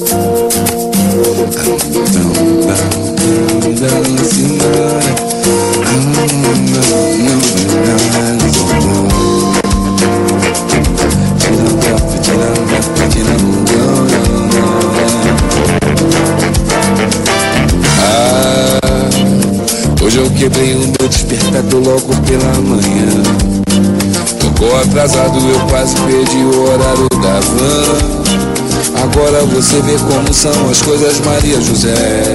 Hoje eu quebrei o meu despertador logo pela manhã. Tocou atrasado, eu quase perdi o horário da van. Agora você vê como são as coisas, Maria José.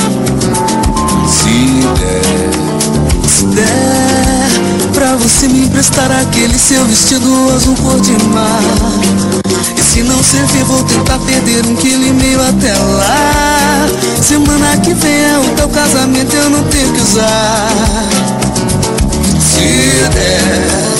Se der pra você me emprestar aquele seu vestido azul cor de mar. E se não servir, vou tentar perder 1,5 kg até lá. Semana que vem é o teu casamento, eu não tenho que usar. Se der.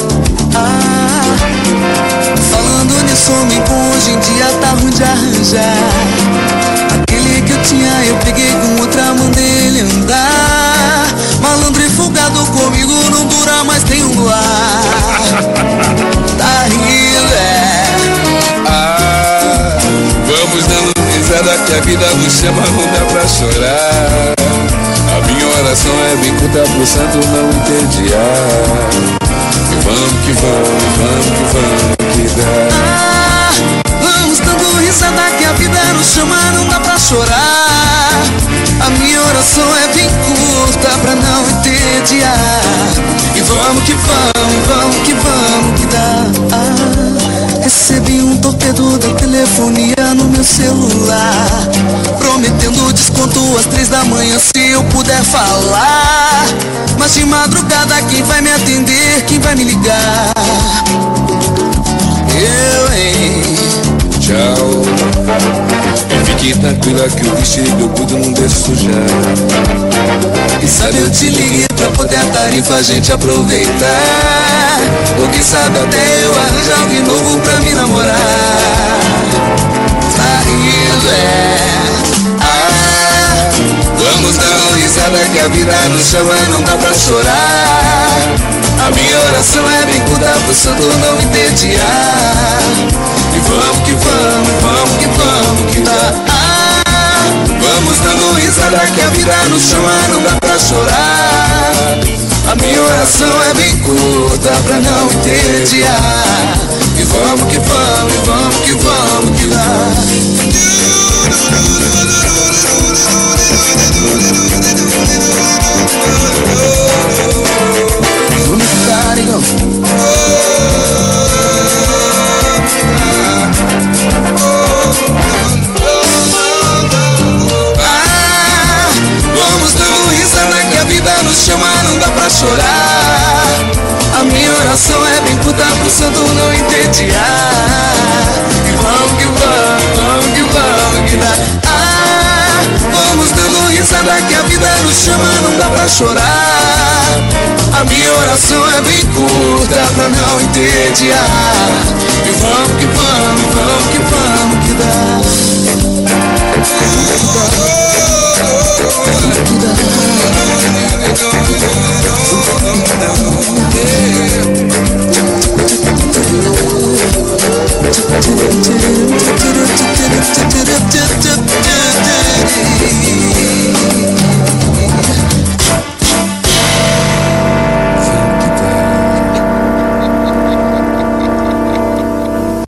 Falando nisso, homem bom hoje em dia tá ruim de arranjar. Aquele que eu tinha eu peguei com outra, mandei ele andar. Malandro e folgado comigo não dura mais nem um lar. Tá rindo, vamos dando risada que a vida nos chama, não dá pra chorar. A minha oração é bem curta pro santo não entediar. Vamos que vamos, vamos que vamos que dá. Vamos dando risada que a vida nos chama, não dá pra chorar. A minha oração é bem curta pra não entediar. E vamos que vamos, vamos que vamos que dá. Recebi um torpedo da telefonia no meu celular, prometendo desconto às 3 da manhã se eu puder falar. Mas de madrugada quem vai me atender, quem vai me ligar? Eu, hein? Tchau. Fique tranquila que o vestido eu cuido, não deixo sujar. Quem sabe eu te liguei pra poder a tarifa a gente aproveitar. Ou quem sabe até eu arranjar alguém novo pra me namorar. Tá rindo, vamos dar uma risada que a vida nos chama, não dá pra chorar. A minha oração é bem curta pro santo não entediar. E vamos que vamos, vamos que vamos que dá. Vamos dando risada que a vida nos chama, não dá pra chorar. A minha oração é bem curta pra não entediar. E vamos que vamos, e vamos que vamos que dá. Vamos dando risada que a vida nos chama, não dá pra chorar. A minha oração é bem curta pro santo não entediar. E vamos que vamos que dá. Vamos dando risada que a vida nos chama, não dá pra chorar. A minha oração é bem curta pra não entediar. E vamos que vamos que dá.